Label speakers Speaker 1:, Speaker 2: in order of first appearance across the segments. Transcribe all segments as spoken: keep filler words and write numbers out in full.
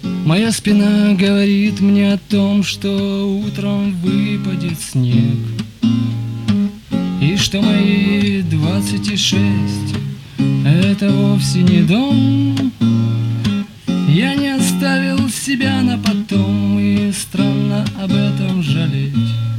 Speaker 1: Моя спина говорит мне о том, что утром выпадет снег, и что мои двадцать шесть — это вовсе не дом. Я не оставил себя на потом, и странно об этом жалеть.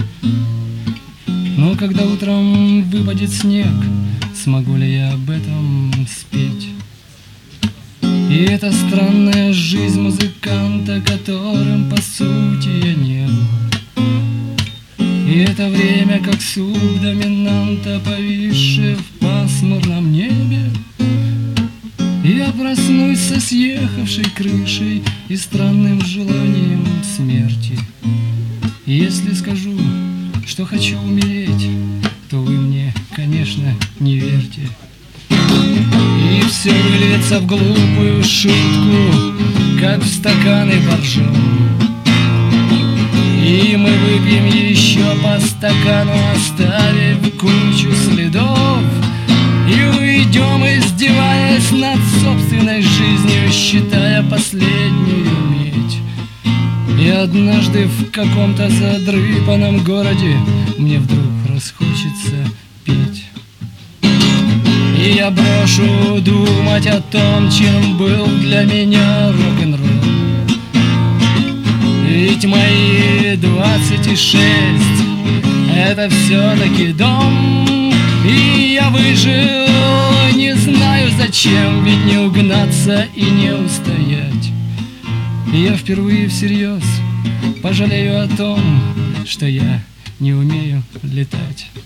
Speaker 1: Но когда утром выпадет снег, смогу ли я об этом спеть? И это странная жизнь музыканта, которым по сути я не был. И это время, как субдоминанта, повисшее в пасмурном небе. Я проснусь со съехавшей крышей и странным желанием смерти. И если скажу, что хочу умереть, то вы мне, конечно, не верьте. И все выльется в глупую шутку, как в стаканы боржом. И мы выпьем еще по стакану, оставив кучу следов. И уйдем, издеваясь над собственной жизнью, считая последнюю медь. И однажды в каком-то задрыпанном городе мне вдруг расхочется петь. И я брошу думать о том, чем был для меня рок-н-ролл. Ведь мои двадцать шесть — это все-таки дом. И я выжил, не знаю зачем, ведь не угнаться и не устоять. И я впервые всерьез пожалею о том, что я не умею летать.